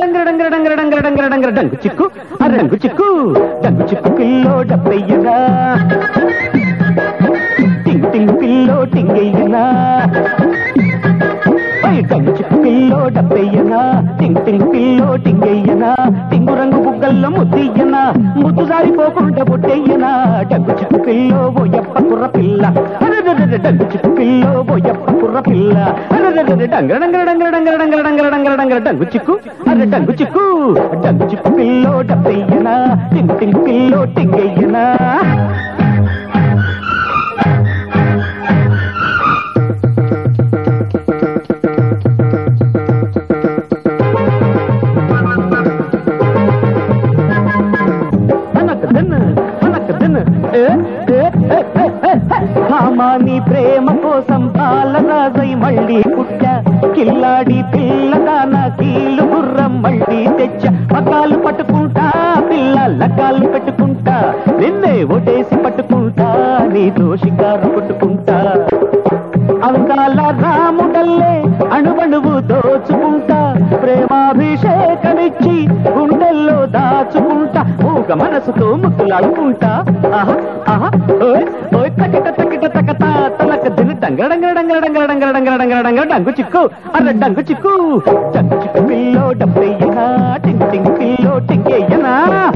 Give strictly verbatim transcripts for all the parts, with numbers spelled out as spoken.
dung చిక్కు అరంగు చిక్కు dung చిక్కు పిల్లో డబ్బయ్యనా టింగ్ టింగ్ పిల్లో టింగయ్యనా డంగు చిక్కు పిల్లో డబ్బయ్యనా టింగ్ టింగ్ పిల్లో టింగయ్యనా టింగు రంగు బుగ్గల్లో ముద్దయ్యనా ముద్దు జారిపోకుండా బొట్టయ్యనా డంగు చిక్కు పిల్లో ఓయప్ప కుర్ర పిల్ల డంగు చిక్కు పిల్లో ఓయప్ప కుర్ర పిల్ల డంగర డంగర డంగర డంగర డంగర డంగర డంగర డంగర డంగు చిక్కు అరే డంగు చిక్కు డంగు చిక్కు పిల్లో డబ్బయ్యనా టింగ్ టింగ్ పిల్లో టింగయ్యనా భామాని ప్రేమ కోసం బాలరాజై మళ్ళీ పుట్ట కిల్లాడి పిల్లదాన కీలు గుర్రం మళ్ళీ తెచ్చ పకాలు పట్టుకుంటా పిల్ల లగ్గాలు పెట్టుకుంటా నిన్నే ఒటేసి పట్టుకుంటా నీతో షికారు కొట్టుకుంటా అంకాల రాముడల్లే అణువణువు దోచుకుంటా ప్రేమాభిషేకమిచ్చి గుండెల్లో దాచుకుంటా ఊగ మనసుతో ముద్దులాడుకుంటా ఆహా ఆహా ఓయ్ ఓయ్ తకిట తకిట తకట తలక దిని డంగర డంగర డంగర డంగర డంగర డంగర డంగర డంగర డంగు చిక్కు అరే డంగు చిక్కు డంగు చిక్కు పిల్లో డబ్బయ్యనా టింగ్ టింగ్ పిల్లో టింగయ్యనా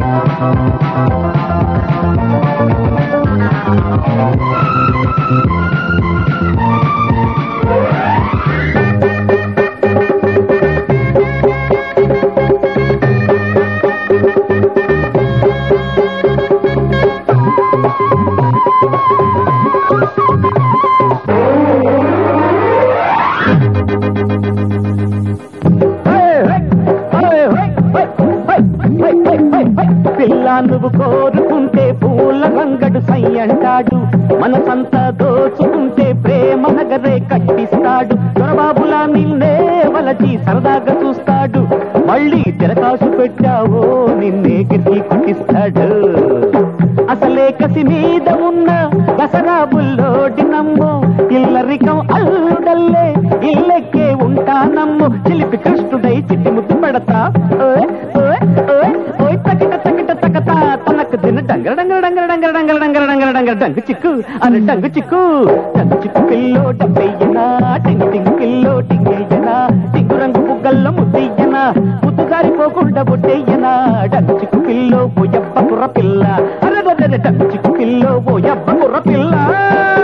పిల్ల నువ్వు కోరుకుంటే పూల రంగడు సై అంటాడు మనసంతా దోచుకుంటే ప్రేమ నగరే కట్టిస్తాడు దొరబాబులా నిన్నే వలచి సరదాగా చూస్తాడు మళ్ళీ తెరకాసు పెట్టావో నిన్నే గిరికి పట్టిస్తాడు అసలే కసి మీద ఉన్న దసరా బుల్లోడి నమ్ము ఇల్లరికం అల్లుడల్లే ఇల్లెక్కే ఉంటానమ్ము చిలిపి కృష్ణుడై చిట్టి ముద్దు పెడతా ఓయ్ ఓయ్ ఓయ్ ఓయ్ తకిట తకిట తకట తనకు దిన డంగర డంగర డంగర డంగర డంగర డంగర డంగర డంగర డంగు చిక్కు అని డంగు చిక్కు డంగు చిక్కు పిల్లో డబ్బయ్యనా టింగ్ టింగ్ పిల్లో టింగయ్యనా టింగు రంగు బుగ్గల్లో ముద్దయ్యనా ముద్దు జారిపోకుండా బొట్టయ్యనా డంగు చిక్కు పిల్లో ఓయప్ప కుర్ర పిల్ల అరే డంగు చిక్కు పిల్లో ఓయప్ప కుర్ర పిల్ల